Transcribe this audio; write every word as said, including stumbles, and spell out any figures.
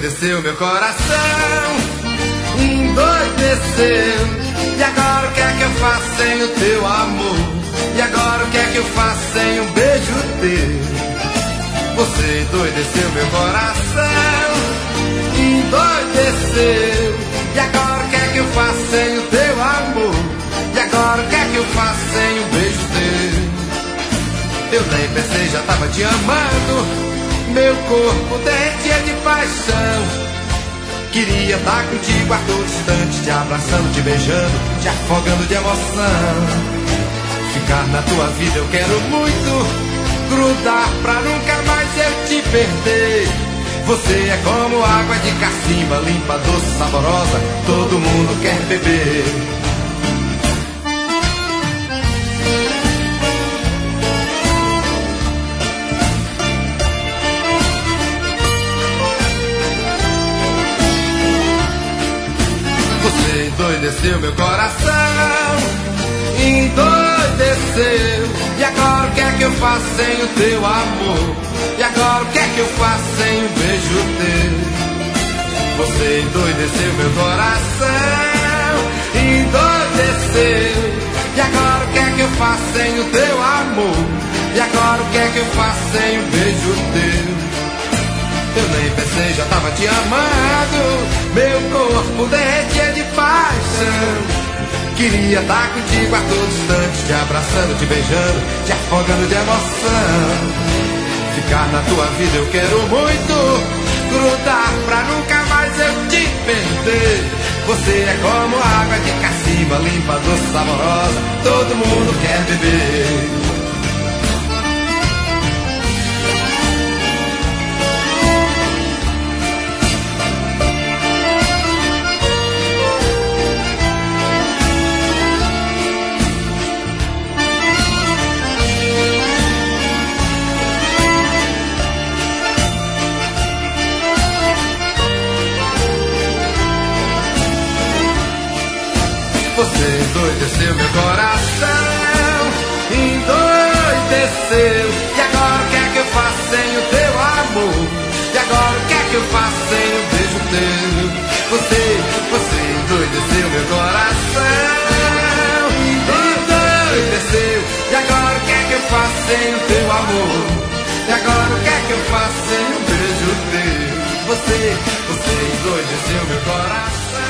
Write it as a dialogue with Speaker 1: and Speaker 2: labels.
Speaker 1: endoideceu meu coração, endoideceu. E agora o que é que eu faço sem o teu amor? E agora o que é que eu faço sem um beijo teu? Você endoideceu meu coração, endoideceu. E agora o que é que eu faço sem o teu amor? E agora o que é que eu faço sem um beijo teu? Eu nem pensei, já tava te amando. Meu corpo derretia de paixão. Queria estar contigo a todo instante, te abraçando, te beijando, te afogando de emoção. Ficar na tua vida eu quero muito, grudar pra nunca mais eu te perder. Você é como água de cacimba, limpa, doce, saborosa, todo mundo quer beber. Você endoideceu meu coração, endoideceu. E agora o que é que eu faço sem o teu amor? E agora o que é que eu faço sem um beijo teu? Você endoideceu meu coração, endoideceu. E agora o que é que eu faço sem o teu amor? E agora o que é que eu faço sem um beijo teu? Eu nem pensei, já tava te amando. Meu corpo derretia de paixão. Queria estar contigo a todo instante, te abraçando, te beijando, te afogando de emoção. Ficar na tua vida eu quero muito, grudar pra nunca mais eu te perder. Você é como água de cacimba, limpa, doce, saborosa, todo mundo quer beber. Você endoideceu meu coração, endoideceu. E agora o que é que eu faço sem o teu amor? E agora o que é que eu faço sem um beijo teu? Você, você endoideceu meu coração, endoideceu. E agora o que é que eu faço sem o teu amor? E agora o que é que eu faço sem um beijo teu? Você, você endoideceu meu coração.